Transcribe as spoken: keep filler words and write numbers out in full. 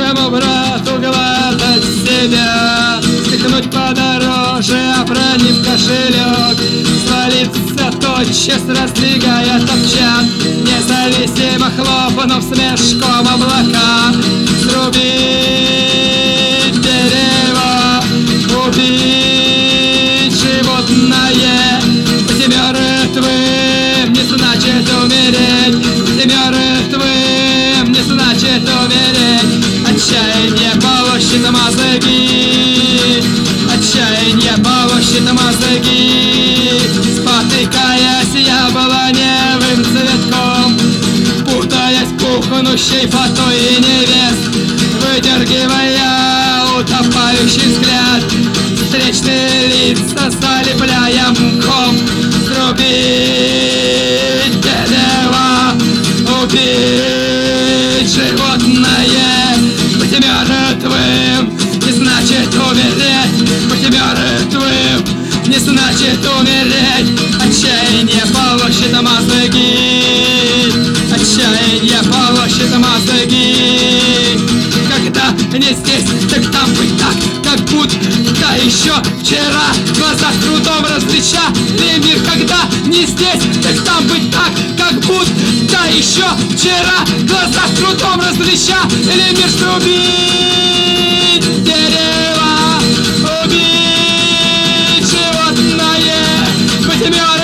Старшему брату глотать себя, стихнуть подороже, опронив кошелек, свалиться тотчас, раздвигая топчан, независимо хлопнув смешком облака, срубить дерево, убить животное, быть мертвым не значит умереть, быть мертвым не значит умереть. Отчаяние полощет мозги, отчаяние полощет мозги, спотыкаясь яблоневым цветком, путаясь пухнущей фатой невест, выдергивая утопающий взгляд, встречные лица залепляя мхом, срубить дерево, убить животное, быть мертвым не значит умереть, быть мертвым не значит умереть. Отчаяние полощет мозги, отчаяние полощет мозги. Когда не здесь, так там быть так, как будто еще вчера глаза с трудом различали мир. Когда не здесь, так там быть так, как будто еще вчера глаза с трудом различали мир. Срубить дерево, убить животное, быть мертвым